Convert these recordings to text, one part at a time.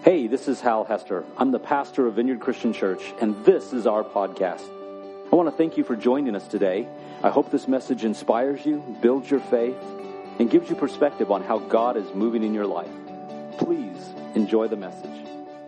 Hey, this is Hal Hester. I'm the pastor of Vineyard Christian Church, and this is our podcast. I want to thank you for joining us today. I hope this message inspires you, builds your faith, and gives you perspective on how God is moving in your life. Please enjoy the message.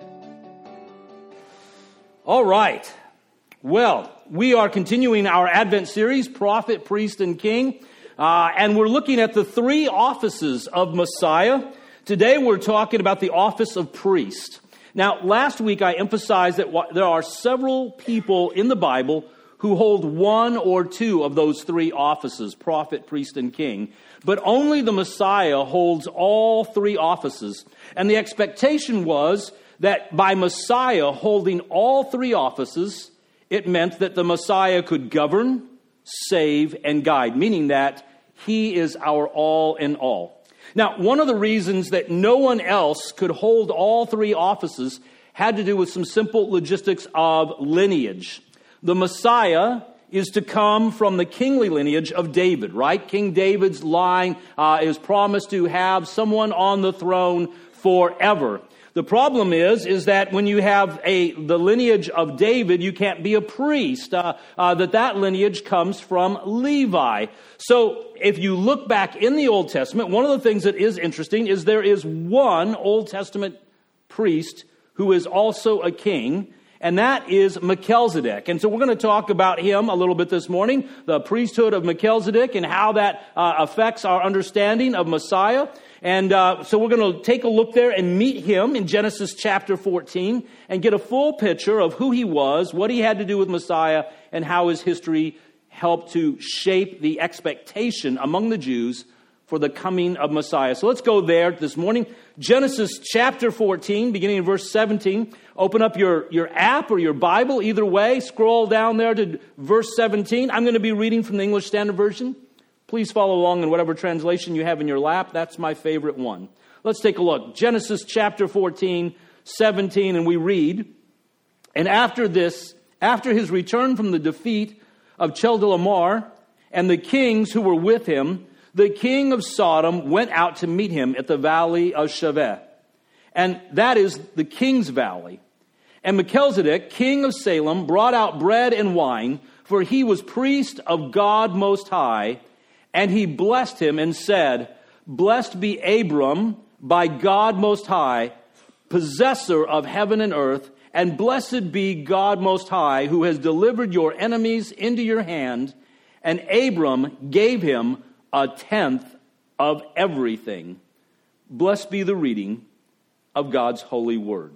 All right. Well, we are continuing our Advent series, Prophet, Priest, and King, and we're looking at the three offices of Messiah. Today we're talking about the office of priest. Now, last week I emphasized that there are several people in the Bible who hold one or two of those three offices, prophet, priest, and king. But only the Messiah holds all three offices. And the expectation was that by Messiah holding all three offices, it meant that the Messiah could govern, save, and guide, meaning that he is our all in all. Now, one of the reasons that no one else could hold all three offices had to do with some simple logistics of lineage. The Messiah is to come from the kingly lineage of David, right? King David's line is promised to have someone on the throne forever. The problem is that when you have the lineage of David, you can't be a priest. That lineage comes from Levi. So if you look back in the Old Testament, one of the things that is interesting is there is one Old Testament priest who is also a king, and that is Melchizedek. And so we're going to talk about him a little bit this morning, the priesthood of Melchizedek and how that affects our understanding of Messiah. And so we're going to take a look there and meet him in Genesis chapter 14 and get a full picture of who he was, what he had to do with Messiah, and how his history helped to shape the expectation among the Jews for the coming of Messiah. So let's go there this morning. Genesis chapter 14, beginning in verse 17. Open up your app or your Bible, either way. Scroll down there to verse 17. I'm going to be reading from the English Standard Version. Please follow along in whatever translation you have in your lap. That's my favorite one. Let's take a look. Genesis chapter 14, 17, and we read, "And after his return from the defeat of Chedorlaomer and the kings who were with him, the king of Sodom went out to meet him at the valley of Shaveh." And that is the king's valley. "And Melchizedek, king of Salem, brought out bread and wine, for he was priest of God Most High. And he blessed him and said, 'Blessed be Abram by God Most High, possessor of heaven and earth, and blessed be God Most High, who has delivered your enemies into your hand.' And Abram gave him 1/10 of everything." Blessed be the reading of God's holy word.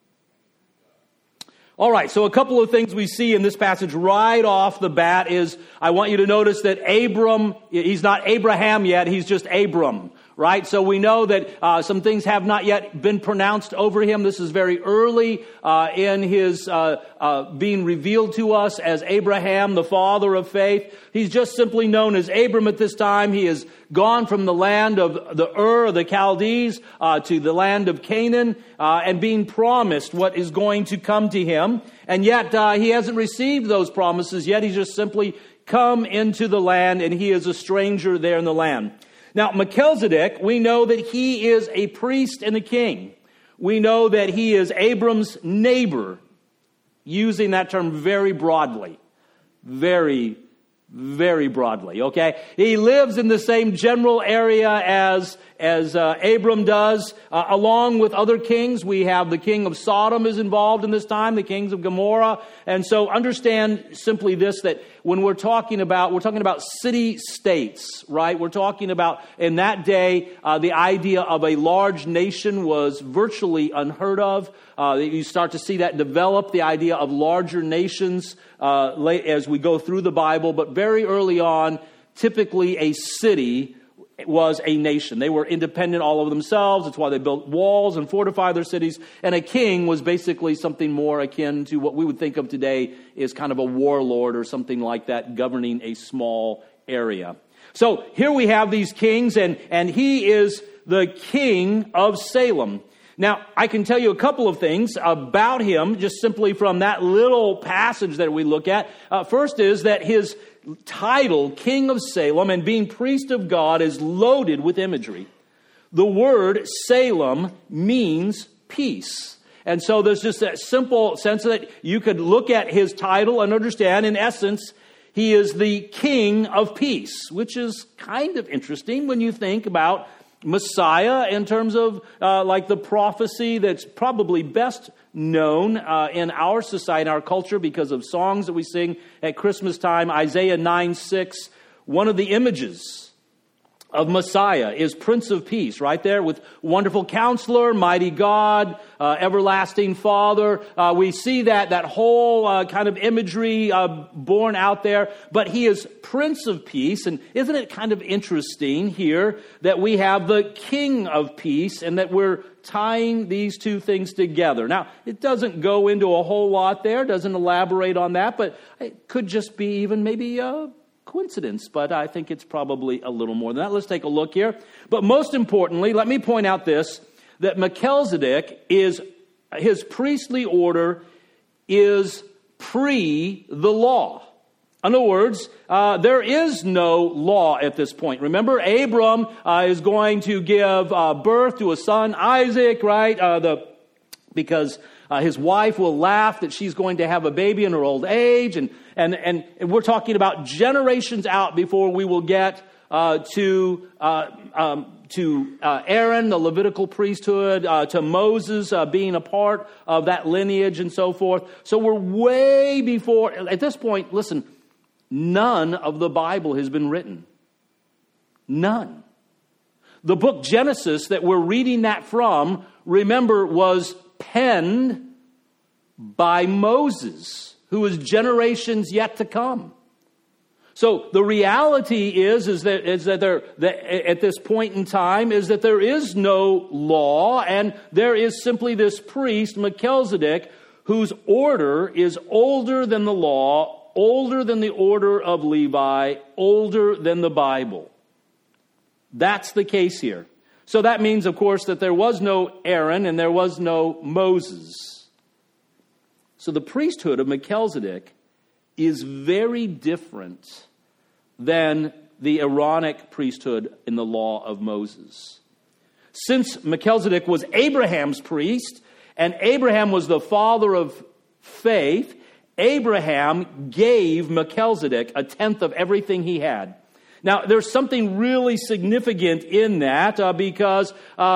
All right, so a couple of things we see in this passage right off the bat is, I want you to notice that Abram, he's not Abraham yet, he's just Abram, right? So we know that some things have not yet been pronounced over him. This is very early in his being revealed to us as Abraham, the father of faith. He's just simply known as Abram at this time. He has gone from the land of the Ur, the Chaldees, to the land of Canaan, and being promised what is going to come to him. And yet he hasn't received those promises yet. He's just simply come into the land, and he is a stranger there in the land. Now, Melchizedek, we know that he is a priest and a king. We know that he is Abram's neighbor, using that term very broadly. Very, very broadly, okay? He lives in the same general area as Abram does, along with other kings. We have the king of Sodom is involved in this time, the kings of Gomorrah. And so understand simply this, that when we're talking about city-states, right? We're talking about, in that day, the idea of a large nation was virtually unheard of. You start to see that develop, the idea of larger nations as we go through the Bible. But very early on, typically a city was a nation. They were independent all of themselves. That's why they built walls and fortified their cities. And a king was basically something more akin to what we would think of today as kind of a warlord or something like that, governing a small area. So here we have these kings, and he is the king of Salem. Now, I can tell you a couple of things about him, just simply from that little passage that we look at. First is that his title, King of Salem, and being priest of God, is loaded with imagery. The word Salem means peace. And so there's just that simple sense that you could look at his title and understand, in essence, he is the King of Peace, which is kind of interesting when you think about Messiah in terms of like the prophecy that's probably best known in our society, our culture, because of songs that we sing at Christmas time. Isaiah 9:6, one of the images of Messiah is Prince of Peace, right there with Wonderful Counselor, Mighty God, Everlasting Father. We see that whole kind of imagery born out there, but he is Prince of Peace. And isn't it kind of interesting here that we have the King of Peace and that we're tying these two things together? Now, it doesn't go into a whole lot there, doesn't elaborate on that, but it could just be even maybe coincidence, but I think it's probably a little more than that. Let's take a look here. But most importantly, let me point out this, that Melchizedek his priestly order is pre the law. In other words, there is no law at this point. Remember, Abram is going to give birth to a son, Isaac, right? Because his wife will laugh that she's going to have a baby in her old age, and we're talking about generations out before we will get to Aaron, the Levitical priesthood, to Moses being a part of that lineage and so forth. So we're way before. At this point, listen, none of the Bible has been written. None. The book Genesis that we're reading that from, remember, was penned by Moses, who is generations yet to come. So the reality is that at this point in time is that there is no law, and there is simply this priest, Melchizedek, whose order is older than the law, older than the order of Levi, older than the Bible. That's the case here. So that means, of course, that there was no Aaron and there was no Moses. So the priesthood of Melchizedek is very different than the Aaronic priesthood in the law of Moses. Since Melchizedek was Abraham's priest, and Abraham was the father of faith, Abraham gave Melchizedek a tenth of everything he had. Now, there's something really significant in that because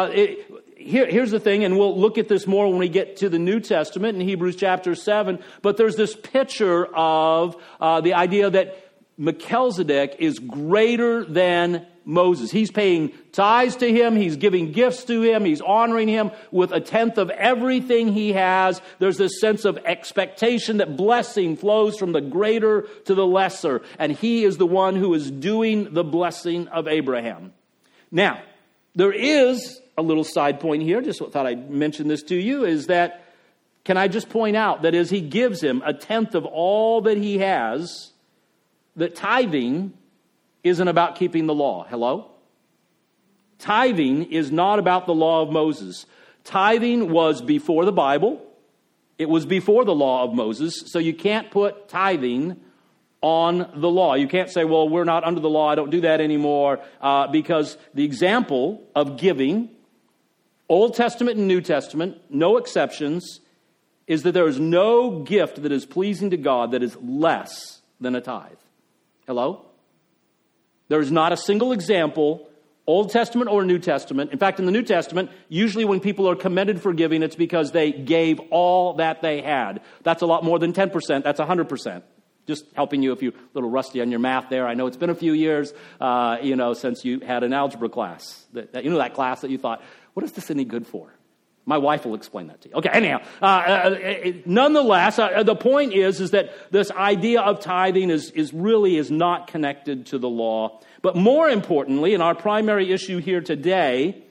here's the thing, and we'll look at this more when we get to the New Testament in Hebrews chapter 7, but there's this picture of the idea that Melchizedek is greater than Moses. He's paying tithes to him. He's giving gifts to him. He's honoring him with a tenth of everything he has. There's this sense of expectation that blessing flows from the greater to the lesser. And he is the one who is doing the blessing of Abraham. Now, there is a little side point here. Just thought I'd mention this to you, is that, can I just point out that as he gives him a tenth of all that he has, that tithing isn't about keeping the law. Hello? Tithing is not about the law of Moses. Tithing was before the Bible. It was before the law of Moses. So you can't put tithing on the law. You can't say, well, we're not under the law, I don't do that anymore, because the example of giving, Old Testament and New Testament, no exceptions, is that there is no gift that is pleasing to God that is less than a tithe. Hello? There is not a single example, Old Testament or New Testament. In fact, in the New Testament, usually when people are commended for giving, it's because they gave all that they had. That's a lot more than 10%. That's 100%. Just helping you if you're a little rusty on your math there. I know it's been a few years, since you had an algebra class. That class that you thought, what is this any good for? My wife will explain that to you. Okay, anyhow, nonetheless, the point is that this idea of tithing is really not connected to the law. But more importantly, and our primary issue here today,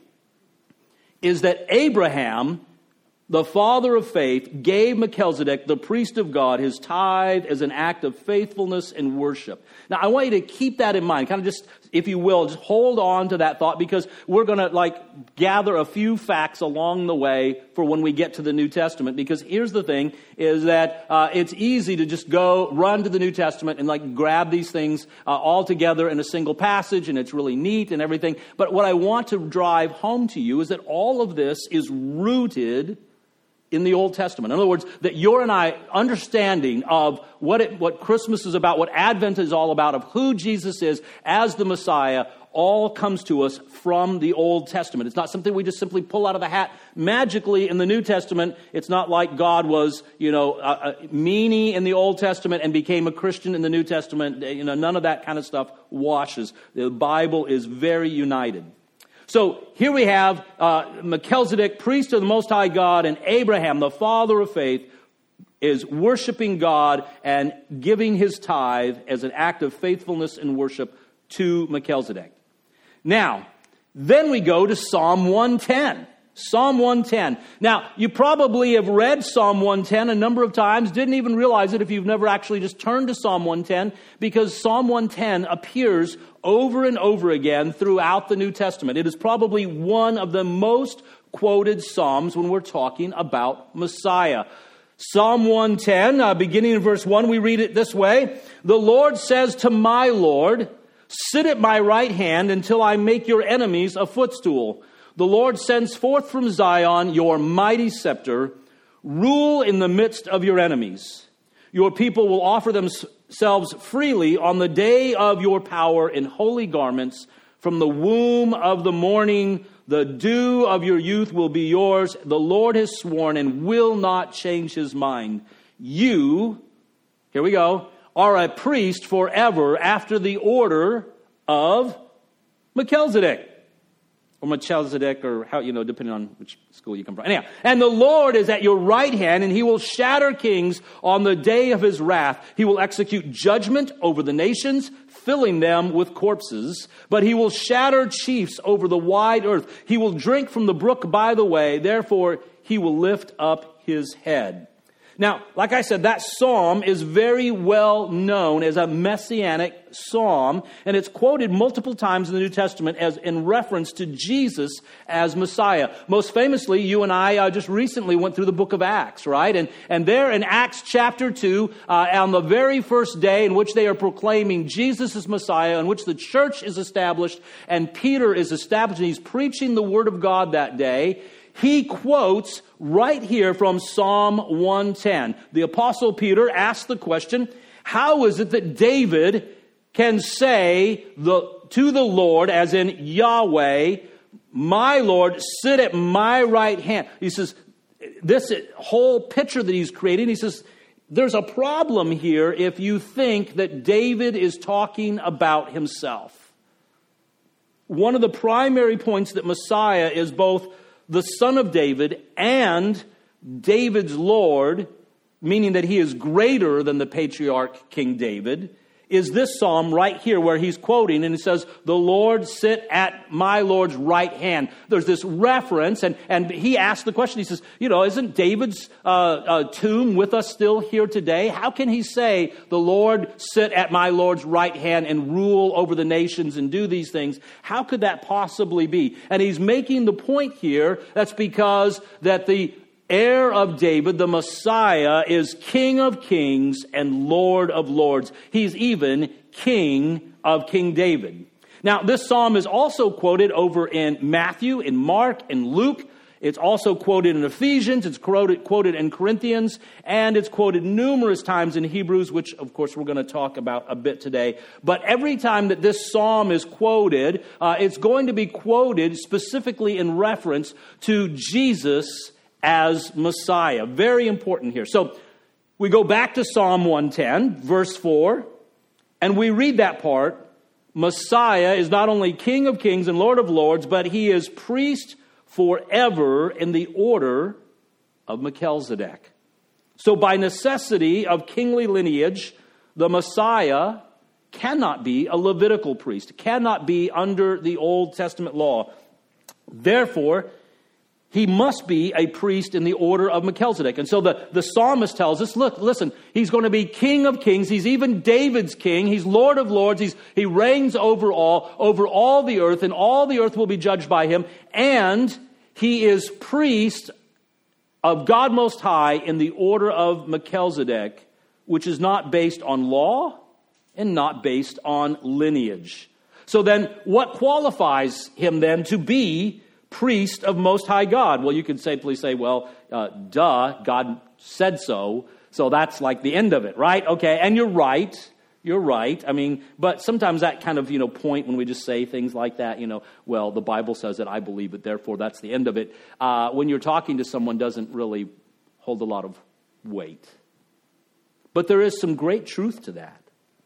is that Abraham, the father of faith, gave Melchizedek, the priest of God, his tithe as an act of faithfulness and worship. Now, I want you to keep that in mind. Kind of just, if you will, just hold on to that thought, because we're going to gather a few facts along the way for when we get to the New Testament. Because here's the thing, is that it's easy to just run to the New Testament and grab these things all together in a single passage, and it's really neat and everything. But what I want to drive home to you is that all of this is rooted in the Old Testament. In other words, that your and I understanding of what Christmas is about, what Advent is all about, of who Jesus is as the Messiah, all comes to us from the Old Testament. It's not something we just simply pull out of a hat magically in the New Testament. It's not like God was, a meanie in the Old Testament and became a Christian in the New Testament. None of that kind of stuff washes. The Bible is very united. So here we have Melchizedek, priest of the Most High God, and Abraham, the father of faith, is worshiping God and giving his tithe as an act of faithfulness and worship to Melchizedek. Now, then we go to Psalm 110. Psalm 110. Now, you probably have read Psalm 110 a number of times, didn't even realize it if you've never actually just turned to Psalm 110, because Psalm 110 appears over and over again throughout the New Testament. It is probably one of the most quoted Psalms when we're talking about Messiah. Psalm 110, beginning in verse 1, we read it this way. The Lord says to my Lord, sit at my right hand until I make your enemies a footstool. The Lord sends forth from Zion your mighty scepter. Rule in the midst of your enemies. Your people will offer themselves freely on the day of your power in holy garments. From the womb of the morning, the dew of your youth will be yours. The Lord has sworn and will not change his mind. You, here we go, are a priest forever after the order of Melchizedek. Or Melchizedek, or how, depending on which school you come from. Anyhow, and the Lord is at your right hand, and he will shatter kings on the day of his wrath. He will execute judgment over the nations, filling them with corpses. But he will shatter chiefs over the wide earth. He will drink from the brook by the way. Therefore, he will lift up his head. Now, like I said, that psalm is very well known as a messianic psalm, and it's quoted multiple times in the New Testament as in reference to Jesus as Messiah. Most famously, you and I just recently went through the book of Acts, right? And there in Acts chapter 2, on the very first day in which they are proclaiming Jesus as Messiah, in which the church is established and Peter is established, and he's preaching the word of God that day, he quotes right here from Psalm 110. The Apostle Peter asked the question, how is it that David can say to the Lord, as in Yahweh, my Lord, sit at my right hand? He says, this whole picture that he's creating, he says, there's a problem here if you think that David is talking about himself. One of the primary points that Messiah is both the son of David and David's Lord, meaning that he is greater than the patriarch King David, is this psalm right here where he's quoting, and it says, the Lord sit at my Lord's right hand. There's this reference, and he asked the question, he says, isn't David's tomb with us still here today? How can he say, the Lord sit at my Lord's right hand and rule over the nations and do these things? How could that possibly be? And he's making the point here, that's because that the heir of David, the Messiah, is King of kings and Lord of lords. He's even King of King David. Now, this psalm is also quoted over in Matthew, in Mark, in Luke. It's also quoted in Ephesians. It's quoted in Corinthians. And it's quoted numerous times in Hebrews, which, of course, we're going to talk about a bit today. But every time that this psalm is quoted, it's going to be quoted specifically in reference to Jesus as Messiah. Very important here. So we go back to Psalm 110, verse 4, and we read that part. Messiah is not only King of kings and Lord of lords, but he is priest forever in the order of Melchizedek. So by necessity of kingly lineage, the Messiah cannot be a Levitical priest, cannot be under the Old Testament law. Therefore, he must be a priest in the order of Melchizedek. And so the psalmist tells us, listen, he's going to be King of kings. He's even David's king. He's Lord of lords. He reigns over all the earth, and all the earth will be judged by him. And he is priest of God Most High in the order of Melchizedek, which is not based on law and not based on lineage. So then what qualifies him then to be priest of Most High God. Well, you could simply say, well, God said so, so that's like the end of it, right? Okay, and you're right. You're right. I mean, but sometimes that kind of, point when we just say things like that, well, the Bible says it, I believe it, therefore that's the end of it. When you're talking to someone doesn't really hold a lot of weight. But there is some great truth to that.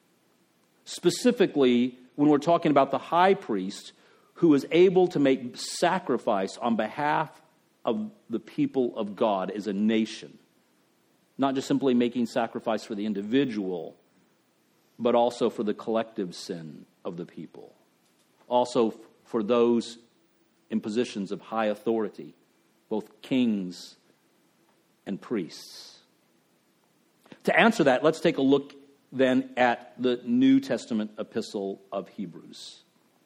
Specifically, when we're talking about the high priest who is able to make sacrifice on behalf of the people of God as a nation. Not just simply making sacrifice for the individual, but also for the collective sin of the people. Also for those in positions of high authority, both kings and priests. To answer that, let's take a look then at the New Testament epistle of Hebrews.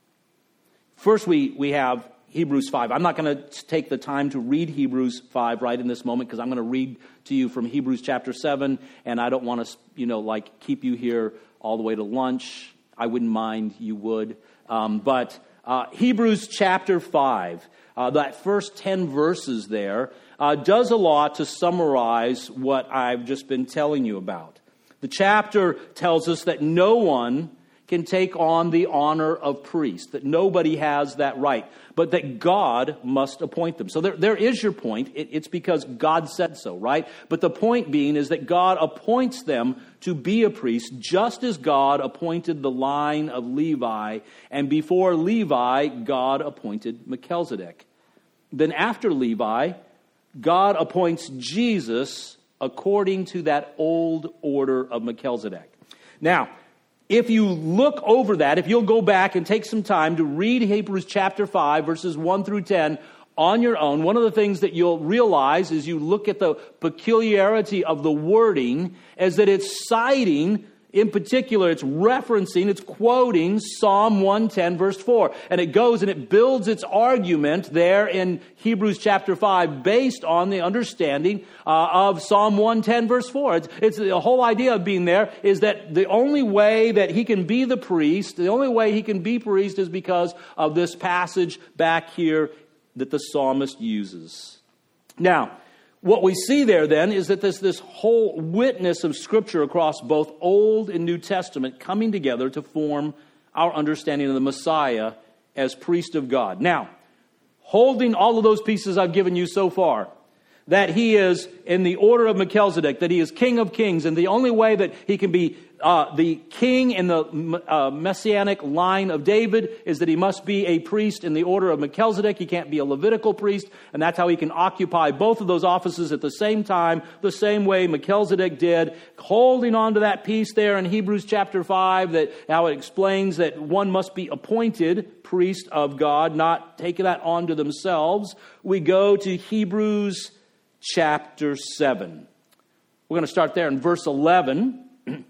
First, we have Hebrews 5. I'm not going to take the time to read Hebrews 5 right in this moment because I'm going to read to you from Hebrews chapter 7, and I don't want to, keep you here all the way to lunch. I wouldn't mind, you would. But Hebrews chapter 5, that first 10 verses there, does a lot to summarize what I've just been telling you about. The chapter tells us that no one can take on the honor of priest, that nobody has that right, but that God must appoint them. So there is your point. It's because God said so, right? But the point being is that God appoints them to be a priest, just as God appointed the line of Levi, and before Levi, God appointed Melchizedek. Then after Levi, God appoints Jesus according to that old order of Melchizedek. Now, if you look over that, if you'll go back and take some time to read Hebrews chapter 5, verses 1 through 10 on your own, one of the things that you'll realize as you look at the peculiarity of the wording is that it's citing, in particular, it's referencing, it's quoting Psalm 110, verse 4. And it goes and it builds its argument there in Hebrews chapter 5 based on the understanding of Psalm 110, verse 4. It's the whole idea of being there is that the only way that he can be the priest, the only way he can be priest is because of this passage back here that the psalmist uses. Now, what we see there then is that this whole witness of Scripture across both Old and New Testament coming together to form our understanding of the Messiah as priest of God. Now, holding all of those pieces I've given you so far, that he is in the order of Melchizedek, that he is King of Kings, and the only way that he can be the king in the messianic line of David is that he must be a priest in the order of Melchizedek. He can't be a Levitical priest, and that's how he can occupy both of those offices at the same time, the same way Melchizedek did, holding on to that piece there in Hebrews chapter 5, that how it explains that one must be appointed priest of God, not take that on to themselves. We go to Hebrews chapter 7. We're going to start there in verse 11.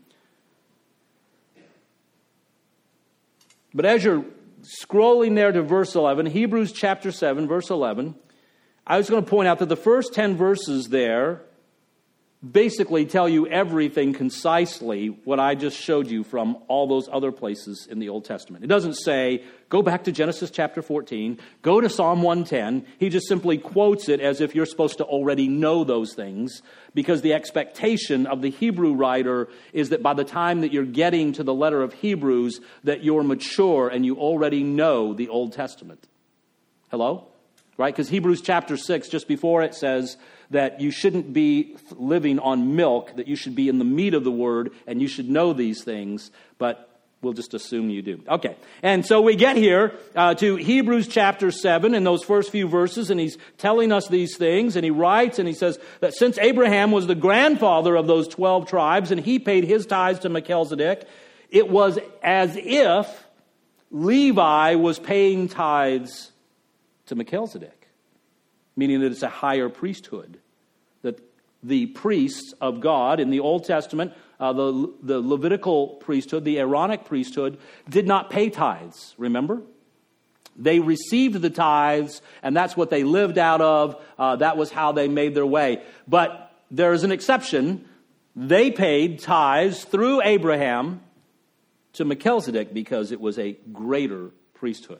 But as you're scrolling there to verse 11, Hebrews chapter 7, verse 11, I was going to point out that the first 10 verses there basically tell you everything concisely what I just showed you from all those other places in the Old Testament. It doesn't say, go back to Genesis chapter 14, go to Psalm 110. He just simply quotes it as if you're supposed to already know those things, because the expectation of the Hebrew writer is that by the time that you're getting to the letter of Hebrews, that you're mature and you already know the Old Testament. Hello? Right? Because Hebrews chapter 6, just before it says that you shouldn't be living on milk, that you should be in the meat of the word, and you should know these things, but we'll just assume you do. Okay, and so we get here to Hebrews chapter 7 in those first few verses, and he's telling us these things, and he writes, and he says that since Abraham was the grandfather of those 12 tribes, and he paid his tithes to Melchizedek, it was as if Levi was paying tithes to Melchizedek, meaning that it's a higher priesthood, that the priests of God in the Old Testament, the Levitical priesthood, the Aaronic priesthood, did not pay tithes, remember? They received the tithes, and that's what they lived out of. That was how they made their way. But there is an exception. They paid tithes through Abraham to Melchizedek because it was a greater priesthood.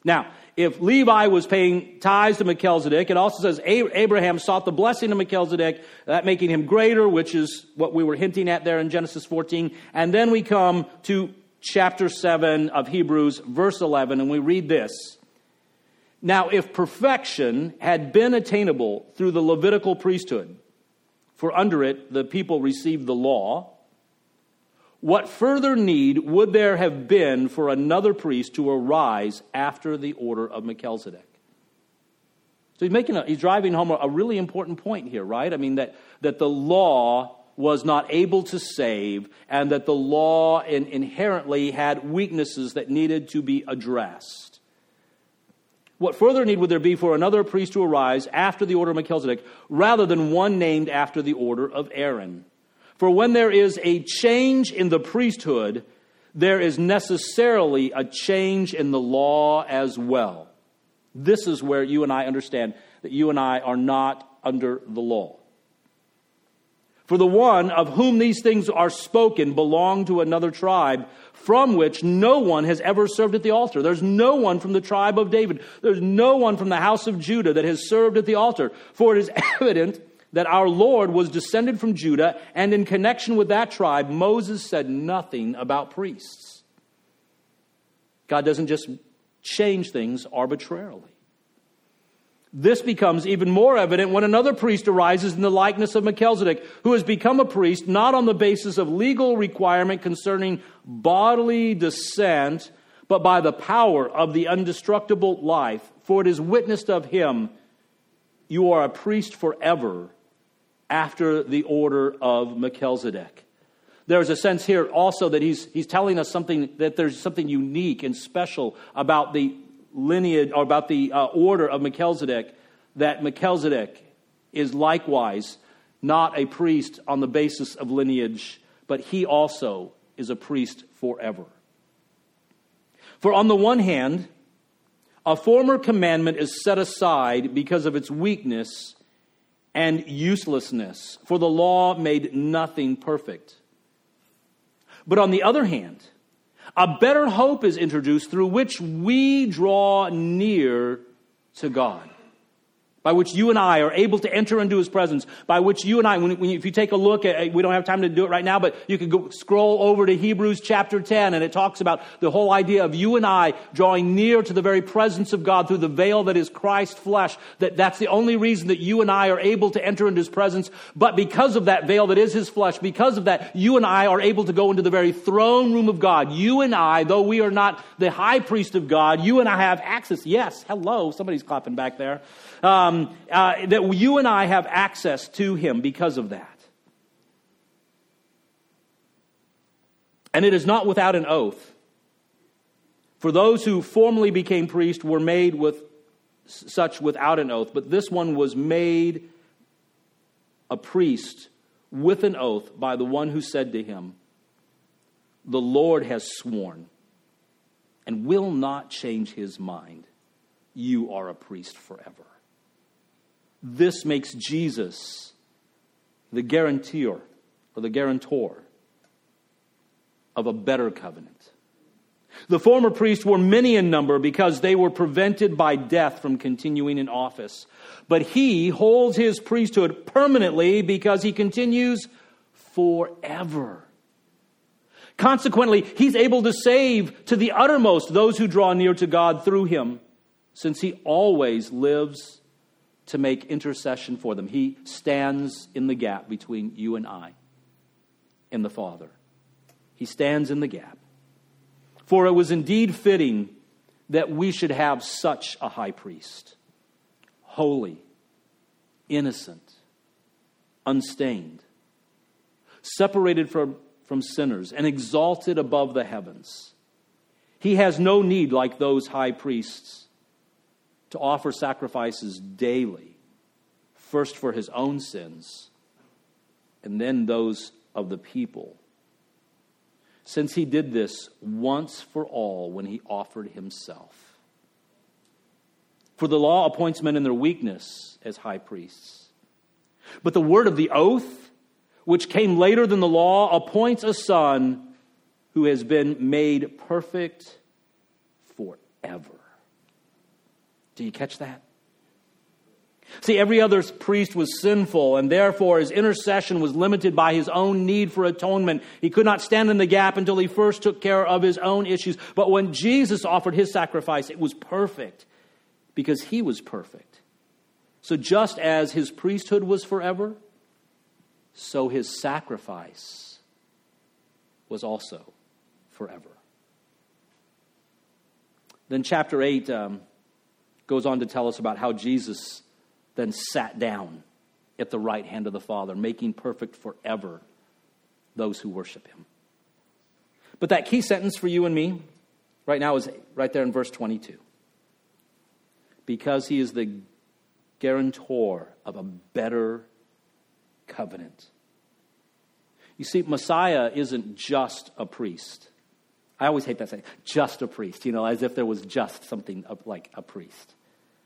Now, if Levi was paying tithes to Melchizedek, it also says Abraham sought the blessing of Melchizedek, that making him greater, which is what we were hinting at there in Genesis 14. And then we come to chapter 7 of Hebrews, verse 11, and we read this. Now, if perfection had been attainable through the Levitical priesthood, for under it the people received the law, what further need would there have been for another priest to arise after the order of Melchizedek? So he's driving home a really important point here, right? I mean, that the law was not able to save, and that the law inherently had weaknesses that needed to be addressed. What further need would there be for another priest to arise after the order of Melchizedek, rather than one named after the order of Aaron? For when there is a change in the priesthood, there is necessarily a change in the law as well. This is where you and I understand that you and I are not under the law. For the one of whom these things are spoken belonged to another tribe, from which no one has ever served at the altar. There's no one from the tribe of David. There's no one from the house of Judah that has served at the altar. For it is evident that our Lord was descended from Judah, and in connection with that tribe, Moses said nothing about priests. God doesn't just change things arbitrarily. This becomes even more evident when another priest arises in the likeness of Melchizedek, who has become a priest not on the basis of legal requirement concerning bodily descent, but by the power of the indestructible life. For it is witnessed of him, you are a priest forever, after the order of Melchizedek. There's a sense here also that he's telling us something, that there's something unique and special about the lineage, or about the order of Melchizedek, that Melchizedek is likewise not a priest on the basis of lineage, but he also is a priest forever. For on the one hand, a former commandment is set aside because of its weakness and uselessness, for the law made nothing perfect. But on the other hand, a better hope is introduced through which we draw near to God, by which you and I are able to enter into his presence, by which you and I, if you take a look at, we don't have time to do it right now, but you can go scroll over to Hebrews chapter 10, and it talks about the whole idea of you and I drawing near to the very presence of God through the veil that is Christ's flesh, that's the only reason that you and I are able to enter into his presence. But because of that veil that is his flesh, because of that, you and I are able to go into the very throne room of God. You and I, though we are not the high priest of God, you and I have access. Yes, hello, somebody's clapping back there. That you and I have access to him because of that. And it is not without an oath. For those who formerly became priests were made with such without an oath, but this one was made a priest with an oath by the one who said to him, "The Lord has sworn and will not change his mind. You are a priest forever." This makes Jesus the guarantor of a better covenant. The former priests were many in number because they were prevented by death from continuing in office. But he holds his priesthood permanently because he continues forever. Consequently, he's able to save to the uttermost those who draw near to God through him, since he always lives to make intercession for them. He stands in the gap between you and I and the Father. He stands in the gap. For it was indeed fitting that we should have such a high priest, holy, innocent, unstained, separated from sinners, and exalted above the heavens. He has no need, like those high priests, to offer sacrifices daily, first for his own sins, and then those of the people, since he did this once for all when he offered himself. For the law appoints men in their weakness as high priests. But the word of the oath, which came later than the law, appoints a son who has been made perfect forever. Do you catch that? See, every other priest was sinful, and therefore his intercession was limited by his own need for atonement. He could not stand in the gap until he first took care of his own issues. But when Jesus offered his sacrifice, it was perfect because he was perfect. So just as his priesthood was forever, so his sacrifice was also forever. Then chapter 8 goes on to tell us about how Jesus then sat down at the right hand of the Father, making perfect forever those who worship him. But that key sentence for you and me right now is right there in verse 22. Because he is the guarantor of a better covenant. You see, Messiah isn't just a priest. I always hate that saying, just a priest, as if there was just something like a priest.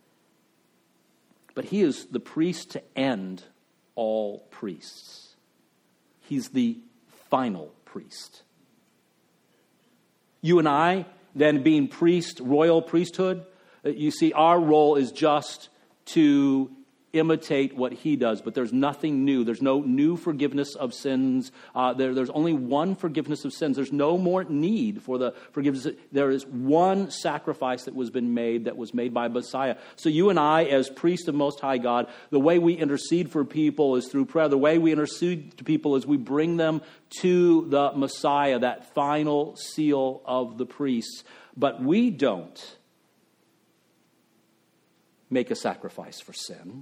But he is the priest to end all priests. He's the final priest. You and I, then being royal priesthood, you see, our role is just to imitate what he does, but there's nothing new. There's no new forgiveness of sins. There's only one forgiveness of sins. There's no more need for the forgiveness. There is one sacrifice that was made by Messiah. So you and I, as priests of Most High God, the way we intercede for people is through prayer. The way we intercede to people is we bring them to the Messiah, that final seal of the priests. But we don't make a sacrifice for sin.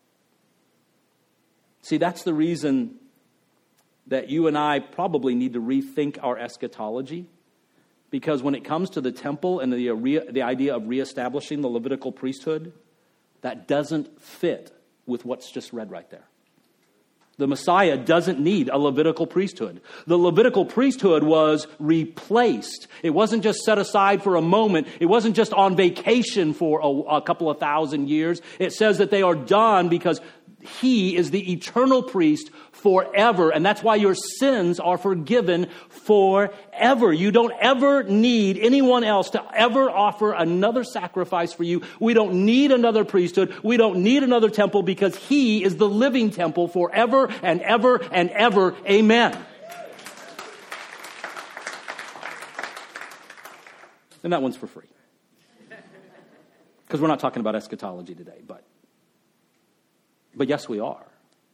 See, that's the reason that you and I probably need to rethink our eschatology. Because when it comes to the temple and the idea of reestablishing the Levitical priesthood, that doesn't fit with what's just read right there. The Messiah doesn't need a Levitical priesthood. The Levitical priesthood was replaced. It wasn't just set aside for a moment. It wasn't just on vacation for a couple of thousand years. It says that they are done because he is the eternal priest forever. And that's why your sins are forgiven forever. You don't ever need anyone else to ever offer another sacrifice for you. We don't need another priesthood. We don't need another temple because he is the living temple forever and ever and ever. Amen. And that one's for free. Because we're not talking about eschatology today, but yes, we are.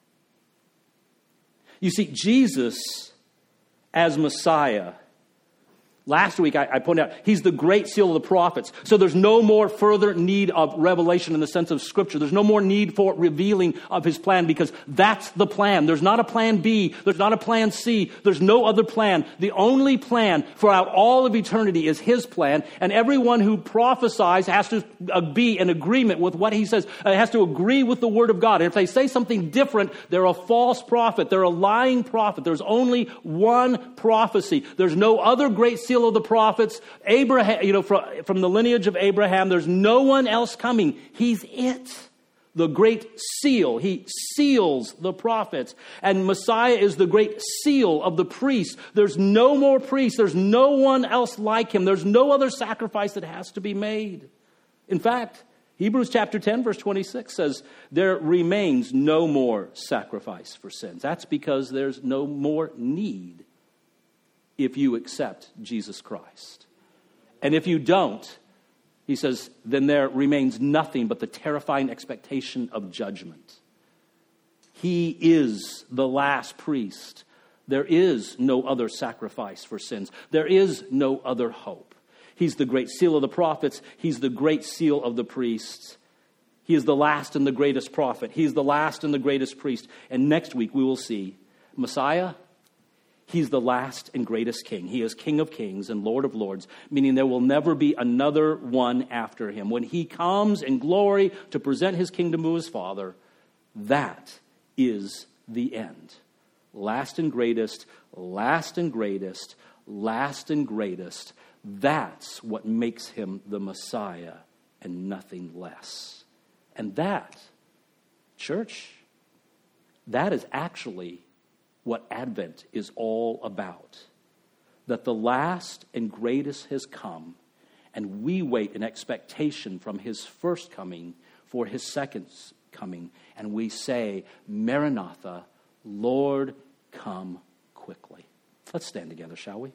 You see, Jesus as Messiah, last week I pointed out, he's the great seal of the prophets. So there's no more further need of revelation in the sense of Scripture. There's no more need for revealing of his plan because that's the plan. There's not a plan B. There's not a plan C. There's no other plan. The only plan throughout all of eternity is his plan. And everyone who prophesies has to be in agreement with what he says. It has to agree with the Word of God. And if they say something different, they're a false prophet. They're a lying prophet. There's only one prophecy. There's no other great seal of the prophets. Abraham, from the lineage of Abraham, there's no one else coming. He's it. The great seal. He seals the prophets. And Messiah is the great seal of the priests. There's no more priests. There's no one else like him. There's no other sacrifice that has to be made. In fact, Hebrews chapter 10, verse 26 says, there remains no more sacrifice for sins. That's because there's no more need if you accept Jesus Christ. And if you don't, he says, then there remains nothing but the terrifying expectation of judgment. He is the last priest. There is no other sacrifice for sins. There is no other hope. He's the great seal of the prophets. He's the great seal of the priests. He is the last and the greatest prophet. He's the last and the greatest priest. And next week we will see Messiah. He's the last and greatest king. He is King of kings and Lord of lords, meaning there will never be another one after him. When he comes in glory to present his kingdom to his Father, that is the end. Last and greatest, last and greatest, last and greatest. That's what makes him the Messiah and nothing less. And that, church, that is actually what Advent is all about. That the last and greatest has come, And we wait in expectation from his first coming for his second coming. And we say, Maranatha, Lord, come quickly. Let's stand together, shall we?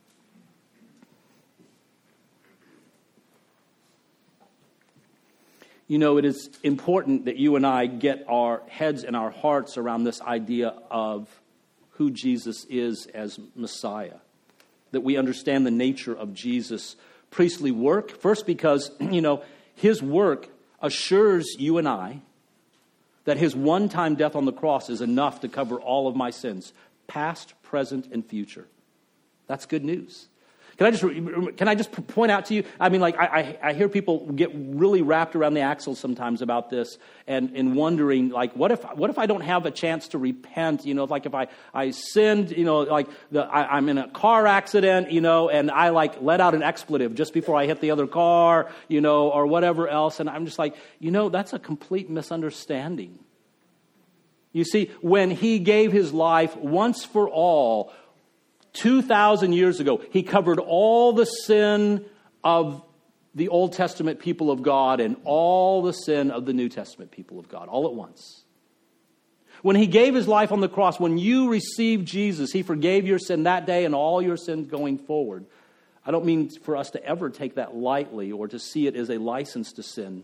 You know, it is important that you and I get our heads and our hearts around this idea of who Jesus is as Messiah. That we understand the nature of Jesus' priestly work. First, because, his work assures you and I that his one-time death on the cross is enough to cover all of my sins, past, present, and future. That's good news. Can I just point out to you? I mean, I hear people get really wrapped around the axle sometimes about this and wondering, what if I don't have a chance to repent? If I sinned, I'm in a car accident, and I let out an expletive just before I hit the other car, or whatever else. And I'm just that's a complete misunderstanding. You see, when he gave his life once for all, 2,000 years ago, he covered all the sin of the Old Testament people of God and all the sin of the New Testament people of God, all at once. When he gave his life on the cross, when you received Jesus, he forgave your sin that day and all your sins going forward. I don't mean for us to ever take that lightly or to see it as a license to sin.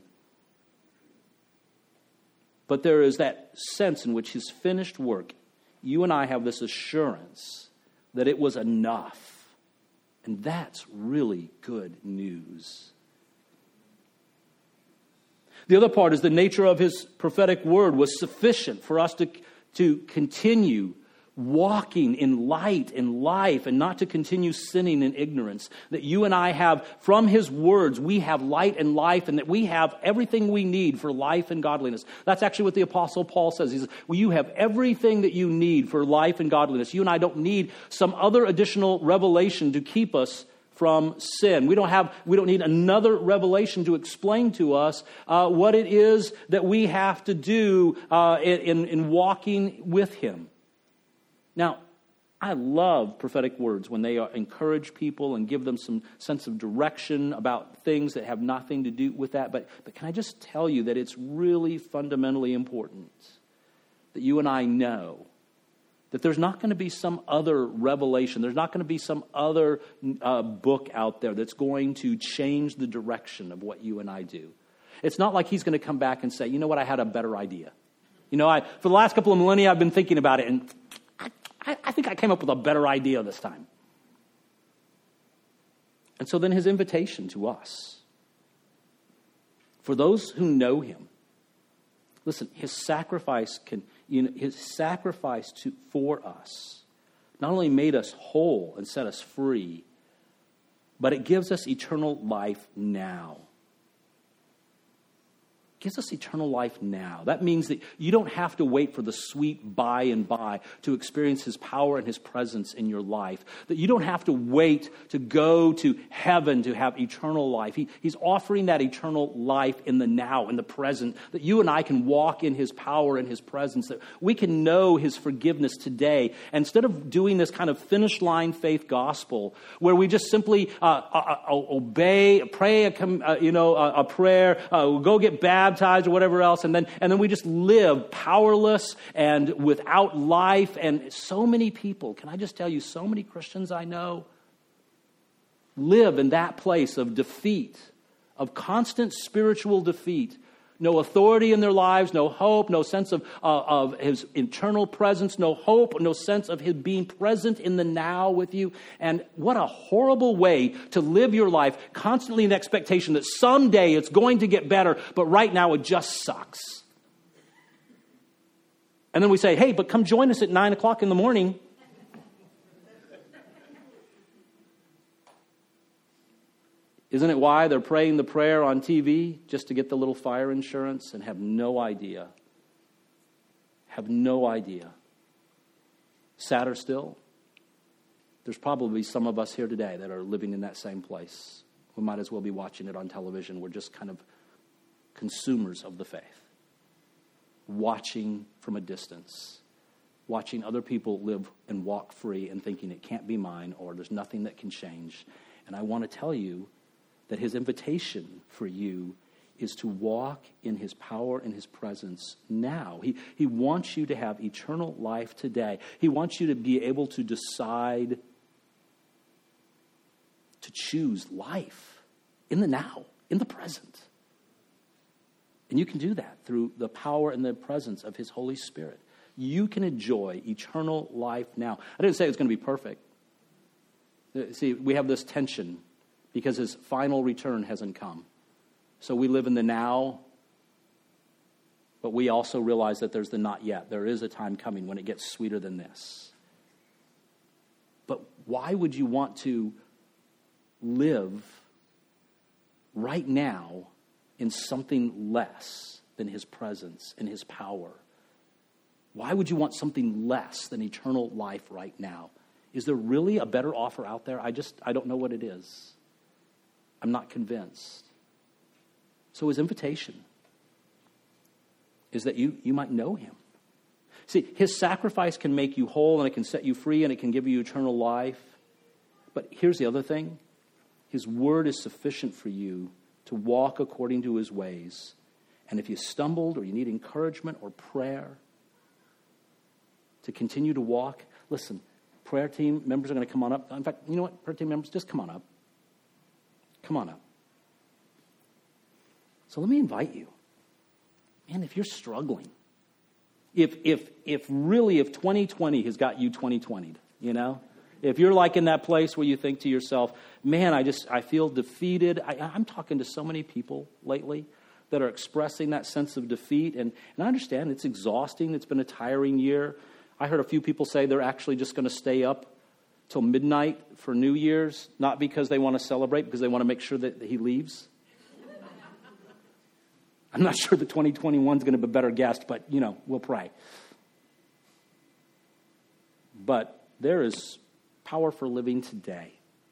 But there is that sense in which his finished work, you and I have this assurance that it was enough. And that's really good news. The other part is the nature of his prophetic word was sufficient for us to continue walking in light and life and not to continue sinning in ignorance. That you and I have, from his words, we have light and life, and that we have everything we need for life and godliness. That's actually what the Apostle Paul says. He says, well, you have everything that you need for life and godliness. You and I don't need some other additional revelation to keep us from sin. We don't need another revelation to explain to us what it is that we have to do in walking with him. Now, I love prophetic words when they encourage people and give them some sense of direction about things that have nothing to do with that. But can I just tell you that it's really fundamentally important that you and I know that there's not going to be some other revelation. There's not going to be some other book out there that's going to change the direction of what you and I do. It's not like he's going to come back and say, you know what, I had a better idea. For the last couple of millennia, I've been thinking about it, and I think I came up with a better idea this time. And so then his invitation to us, for those who know him, listen, his sacrifice for us not only made us whole and set us free, but it gives us eternal life now. Gives us eternal life now. That means that you don't have to wait for the sweet by and by to experience his power and his presence in your life. That you don't have to wait to go to heaven to have eternal life. He's offering that eternal life in the now, in the present, that you and I can walk in his power and his presence, that we can know his forgiveness today. And instead of doing this kind of finish line faith gospel, where we just simply obey, pray a prayer, go get baptized, or whatever else, and then we just live powerless and without life. And so many people, can I just tell you, so many Christians I know live in that place of defeat, of constant spiritual defeat. No authority in their lives, no hope, no sense of his internal presence, no hope, no sense of his being present in the now with you. And what a horrible way to live your life, constantly in expectation that someday it's going to get better, but right now it just sucks. And then we say, hey, but come join us at 9 o'clock in the morning. Isn't it why they're praying the prayer on TV? Just to get the little fire insurance and have no idea. Have no idea. Sadder still, there's probably some of us here today that are living in that same place. We might as well be watching it on television. We're just kind of consumers of the faith. Watching from a distance. Watching other people live and walk free and thinking it can't be mine or there's nothing that can change. And I want to tell you that his invitation for you is to walk in his power and his presence now. He wants you to have eternal life today. He wants you to be able to decide to choose life in the now, in the present. And you can do that through the power and the presence of his Holy Spirit. You can enjoy eternal life now. I didn't say it's going to be perfect. See, we have this tension because his final return hasn't come. So we live in the now, but we also realize that there's the not yet. There is a time coming when it gets sweeter than this. But why would you want to live right now in something less than his presence and his power? Why would you want something less than eternal life right now? Is there really a better offer out there? I don't know what it is. I'm not convinced. So his invitation is that you might know him. See, his sacrifice can make you whole, and it can set you free, and it can give you eternal life. But here's the other thing. His word is sufficient for you to walk according to his ways. And if you stumbled or you need encouragement or prayer to continue to walk, listen, prayer team members are going to come on up. In fact, you know what? Prayer team members, just come on up. Come on up. So let me invite you. Man, if you're struggling, if 2020 has got you 2020'd, you know? If you're like in that place where you think to yourself, man, I feel defeated. I'm talking to so many people lately that are expressing that sense of defeat. And I understand it's exhausting. It's been a tiring year. I heard a few people say they're actually just going to stay up till midnight for New Year's, not because they want to celebrate, because they want to make sure that he leaves. I'm not sure that 2021 is going to be a better guest, but, we'll pray. But there is power for living today.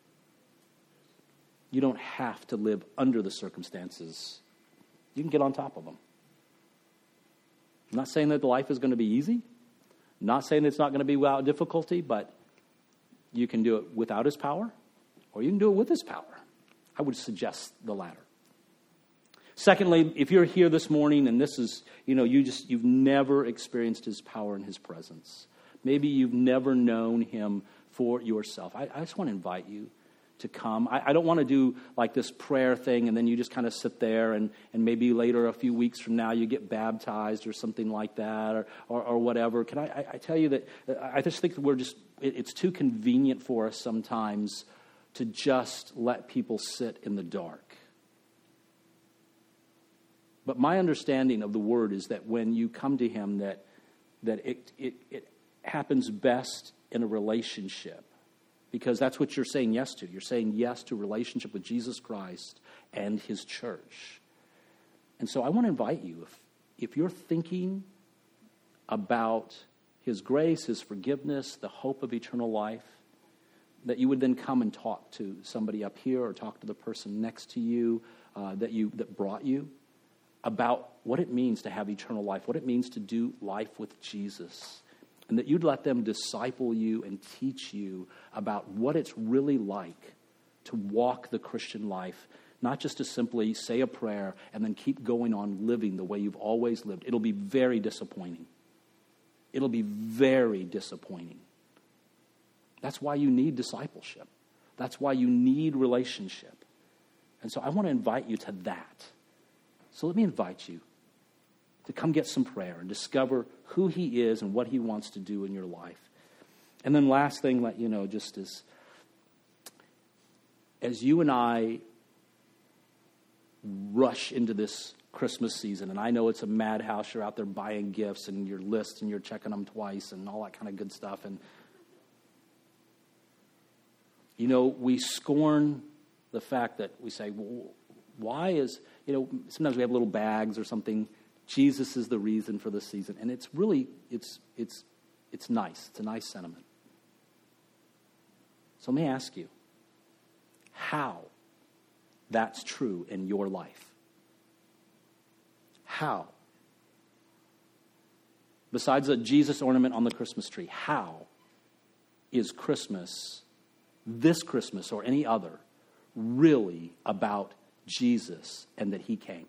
You don't have to live under the circumstances. You can get on top of them. I'm not saying that life is going to be easy. I'm not saying it's not going to be without difficulty, but you can do it without his power, or you can do it with his power. I would suggest the latter. Secondly, if you're here this morning and this is, you've never experienced his power and his presence. Maybe you've never known him for yourself. I just want to invite you to come. I don't want to do like this prayer thing and then you just kind of sit there and maybe later, a few weeks from now, you get baptized or something like that or whatever. Can I tell you that I just think that it's too convenient for us sometimes to just let people sit in the dark. But my understanding of the word is that when you come to him, that it happens best in a relationship, because that's what you're saying yes to. You're saying yes to a relationship with Jesus Christ and his church. And so I want to invite you, if you're thinking about his grace, his forgiveness, the hope of eternal life, that you would then come and talk to somebody up here or talk to the person next to you that brought you about what it means to have eternal life, what it means to do life with Jesus, and that you'd let them disciple you and teach you about what it's really like to walk the Christian life, not just to simply say a prayer and then keep going on living the way you've always lived. It'll be very disappointing. It'll be very disappointing. That's why you need discipleship. That's why you need relationship. And so I want to invite you to that. So let me invite you to come get some prayer and discover who he is and what he wants to do in your life. And then last thing, let you know, just as you and I rush into this Christmas season, and I know it's a madhouse, you're out there buying gifts and your lists and you're checking them twice and all that kind of good stuff. And, we scorn the fact that we say, well, why is, sometimes we have little bags or something. Jesus is the reason for the season. And it's really, it's nice. It's a nice sentiment. So let me ask you how that's true in your life. How? Besides a Jesus ornament on the Christmas tree, how is Christmas, this Christmas or any other, really about Jesus and that he came?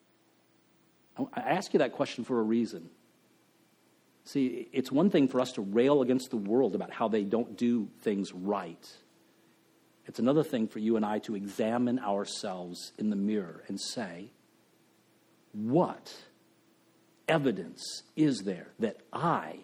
I ask you that question for a reason. See, it's one thing for us to rail against the world about how they don't do things right. It's another thing for you and I to examine ourselves in the mirror and say, what evidence is there that I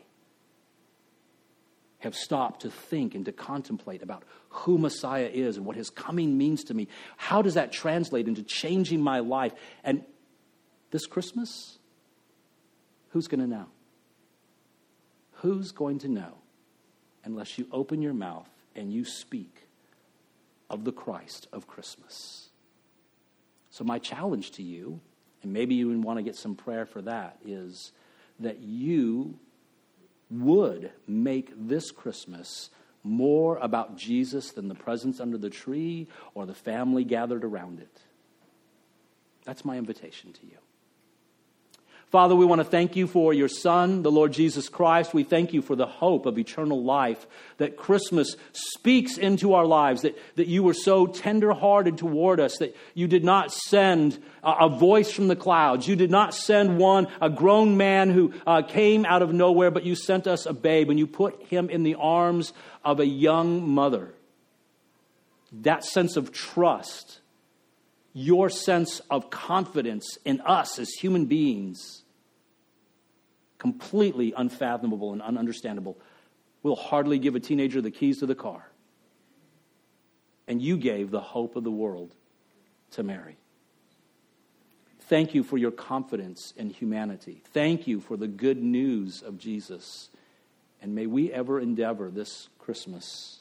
have stopped to think and to contemplate about who Messiah is and what his coming means to me? How does that translate into changing my life? And this Christmas, who's going to know? Who's going to know unless you open your mouth and you speak of the Christ of Christmas? So my challenge to you, and maybe you want to get some prayer for that, is that you would make this Christmas more about Jesus than the presents under the tree or the family gathered around it. That's my invitation to you. Father, we want to thank you for your Son, the Lord Jesus Christ. We thank you for the hope of eternal life that Christmas speaks into our lives, that you were so tender-hearted toward us, that you did not send a voice from the clouds. You did not send a grown man who came out of nowhere, but you sent us a babe, and you put him in the arms of a young mother. That sense of trust, your sense of confidence in us as human beings, completely unfathomable and ununderstandable. We'll hardly give a teenager the keys to the car. And you gave the hope of the world to Mary. Thank you for your confidence in humanity. Thank you for the good news of Jesus. And may we ever endeavor this Christmas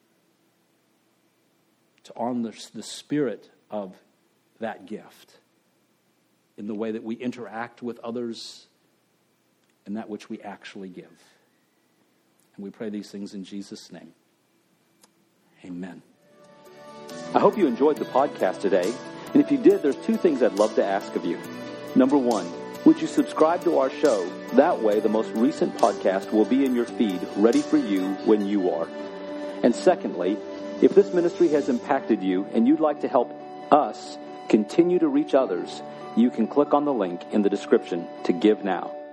to honor the spirit of that gift in the way that we interact with others and that which we actually give. And we pray these things in Jesus' name. Amen. I hope you enjoyed the podcast today. And if you did, there's two things I'd love to ask of you. Number one, would you subscribe to our show? That way, the most recent podcast will be in your feed, ready for you when you are. And secondly, if this ministry has impacted you and you'd like to help us continue to reach others, you can click on the link in the description to give now.